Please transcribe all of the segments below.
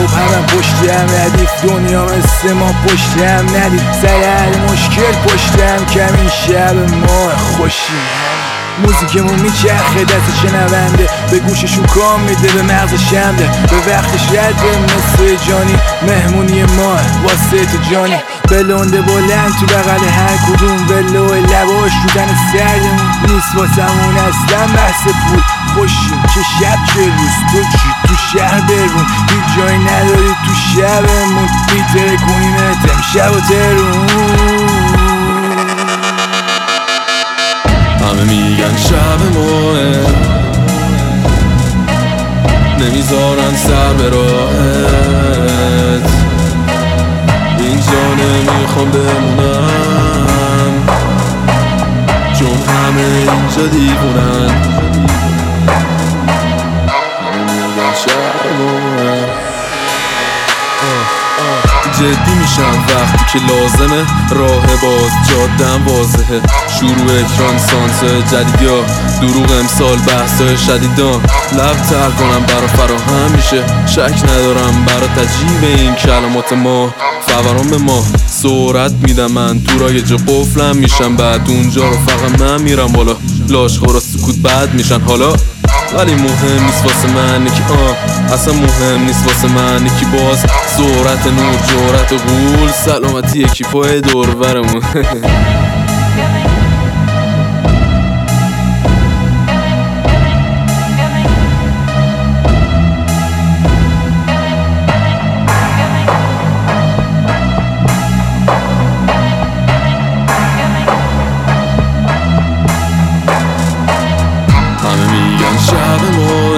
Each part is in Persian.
خب همم پشت هم ردیف، دنیا مثل ما پشت هم ندید، سر هر مشکل پشت هم کمین، شب ما خوشیم. موزیکمون میچرخه دست شنونده، به گوششون کام میده، به مغز شمده، به وقتش رده مثل جانی، مهمونی ماه واسه تو جانی. بلنده بلند تو بغل هر کدوم، ولو لباش شدن سردمون نیست واسمون اصلا بحث پول. خوشیم چه شب چه روز، تو چی تو شهر برون، هیچ جایی نداری تو شبمون، بیتره کنیمت امشب و ترون. همه میگن شب ماه، نمیذارن سر به راحت، اینجا نمیخوام بمونم چون همه اینجا دیوونن. همه میگن شب ماه، جدی میشم وقتی که لازمه، راه باز جادم واضحه، شروع اکرانسانس جدیدا، دروغ امسال بحثای شدیدان، لب تر کنم برا فراهم میشه، شک ندارم برا تجیب این کلمات ما، فوران به ما سرعت میدم من تو را یه جا قفلم میشم، بعد اونجا رو فقط من میرم بالا، لاشخورا سکوت بد میشن حالا، ولی مهم نیست واسه من که اصلا مهم نیست واسه من که باز سرعت نور جرأت و غول، سلامتی یکی پای دور برمون. شب ماه،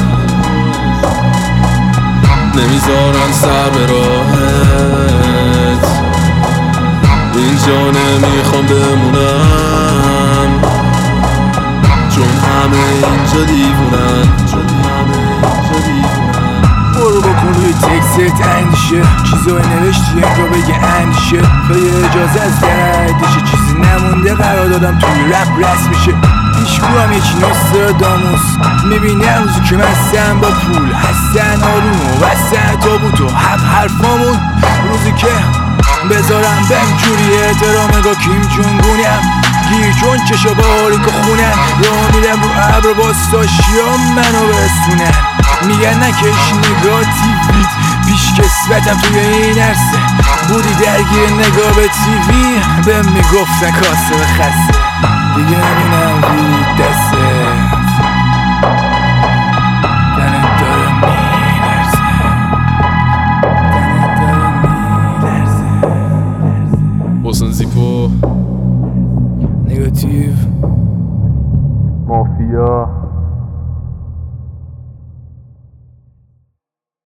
نمیذارن سر به راحت، اینجا نمیخوام بمونم چون همه اینجا دیوونن. برو بکن روی تکست اندیشه، چیزای نوشتی انگار بگه اندیشه، خیلی اجازه از گردشه، چیزی نمونده قرار دادم توی رپ رس میشه. پیشگو هم یکی نوستراداموس، میبینم روزی که مستم با پول، هستن آروم و بستن تابوت و حرفامون، روزی که بذارم بهم جوری احترام نگاه کیم جونگونیم، گیر چون چشا باریک و خونن، راه میرم رو ابر باستاشیام منو برسونن، میگن نکش نگاتیویت، پیش کسبتم توی این عرصه، بودی درگیر نگاه به تیوی، بهم میگفتن کاسه به خسته، دیگه نبینم وید دستت، تنت داره میلرزه، تنت داره میلرزه. حسن زیپو نگاتیو مافیا